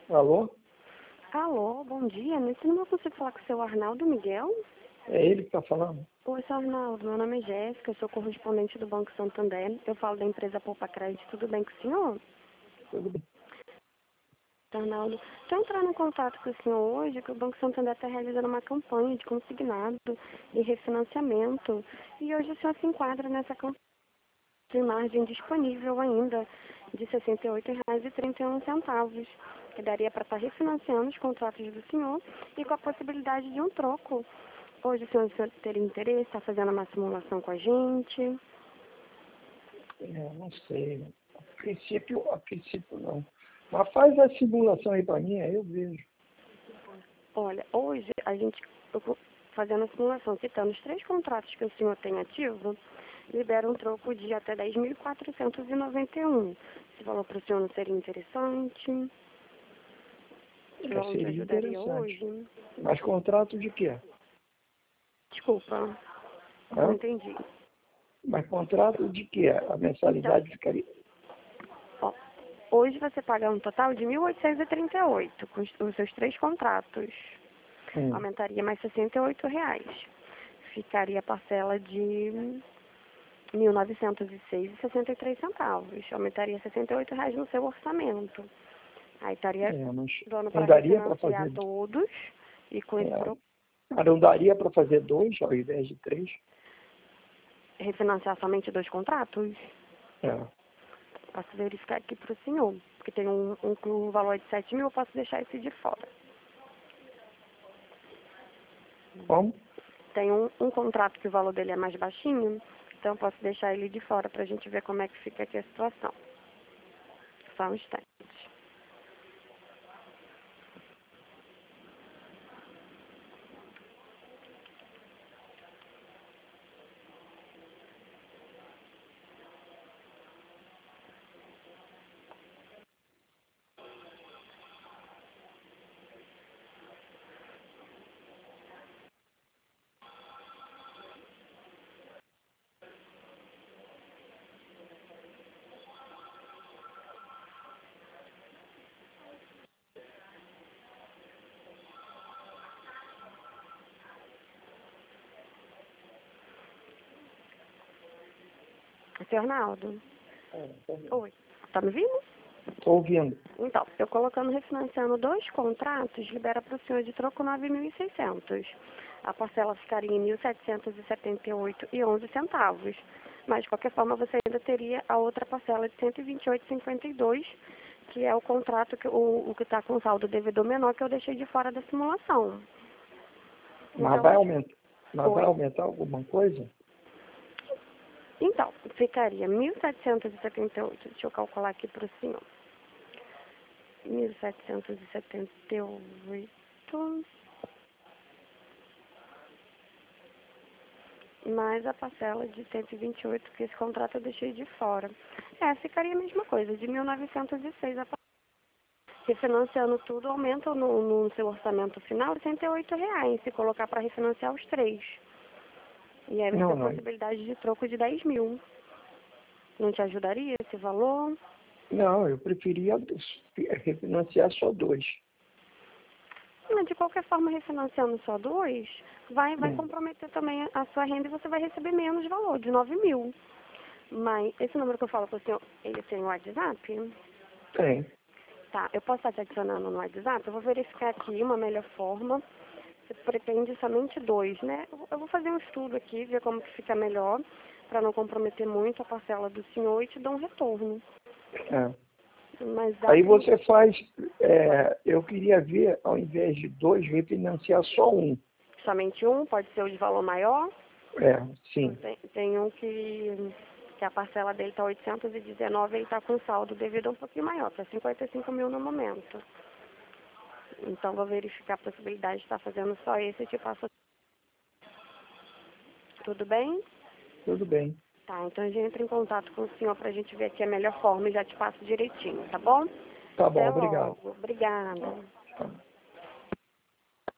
Alô? Alô, bom dia. Nesse número eu consigo falar com o seu Arnaldo Miguel? É ele que está falando? Oi, seu Arnaldo. Meu nome é Jéssica, eu sou correspondente do Banco Santander. Eu falo da empresa Poupa Crédito. Tudo bem com o senhor? Tudo bem. Seu Arnaldo, estou entrando em contato com o senhor hoje, que o Banco Santander está realizando uma campanha de consignado e refinanciamento. E hoje o senhor se enquadra nessa campanha de margem disponível ainda de R$ 68,31, que daria para estar refinanciando os contratos do senhor e com a possibilidade de um troco. Hoje o senhor teria interesse, está fazendo uma simulação com a gente? Não sei. A princípio não. Mas faz a simulação aí para mim, aí eu vejo. Olha, hoje eu vou fazendo a simulação, citando os 3 contratos que o senhor tem ativo, libera um troco de até 10.491. Esse valor para o senhor não seria interessante? Esse valor te Seria ajudaria interessante. hoje? Mas contrato de quê? Desculpa, não Hã? entendi. Mas contrato de quê? A Então, mensalidade ficaria... ó, hoje você paga um total de 1.838 com os seus 3 contratos. Aumentaria mais R$ 68. Ficaria a parcela de R$ 1.906,63. Aumentaria R$ 68 no seu orçamento. Aí estaria Mas dando não para daria para refinanciar fazer... todos e com esse troco Não daria para fazer 2 ao invés de 3? refinanciar somente 2 contratos? É. Posso verificar aqui para o senhor, porque tem um valor de 7 mil, eu posso deixar esse de fora. Como? Tem um contrato que o valor dele é mais baixinho, então eu posso deixar ele de fora para a gente ver como é que fica aqui a situação. Só um instante. Seu Arnaldo? Oi. Tá me ouvindo? Estou ouvindo. Então, eu colocando, refinanciando 2 contratos, libera para o senhor de troco 9.600. A parcela ficaria em 1.778,11. Mas, de qualquer forma, você ainda teria a outra parcela de 128,52, que é o contrato, o que está com saldo devedor menor, que eu deixei de fora da simulação. Mas Então, vai aumentar, vai oi. aumentar alguma coisa? Então, ficaria 1.778. Deixa eu calcular aqui para o senhor. 1.778 mais a parcela de 128, que esse contrato eu deixei de fora. Ficaria a mesma coisa, de 1.906 a parcela. Refinanciando tudo, aumenta no seu orçamento final R$ 68, se colocar para refinanciar os 3. E aí você tem a Não. possibilidade de troco de 10 mil. Não te ajudaria esse valor? Não, eu preferia refinanciar só 2. Mas, de qualquer forma, refinanciando só 2, vai comprometer também a sua renda e você vai receber menos valor, de 9 mil. Mas esse número que eu falo para o senhor, ele tem o WhatsApp? Tem. Tá, eu posso estar te adicionando no WhatsApp? Eu vou verificar aqui uma melhor forma. Você pretende somente 2, né? Eu vou fazer um estudo aqui, ver como que fica melhor, para não comprometer muito a parcela do senhor e te dar um retorno. É. Mas dá Aí sim. você faz, eu queria ver, ao invés de 2, refinanciar só 1. Somente um, pode ser o de valor maior. Sim. Tem um que a parcela dele está 819, ele está com saldo devido a um pouquinho maior, está 55 mil no momento. Então, vou verificar a possibilidade de estar fazendo só esse e te passo. Tudo bem? Tudo bem. Tá, então a gente entra em contato com o senhor para a gente ver aqui a melhor forma e já te passo direitinho, tá bom? Tá bom, Até obrigado. logo. Obrigada. Tá.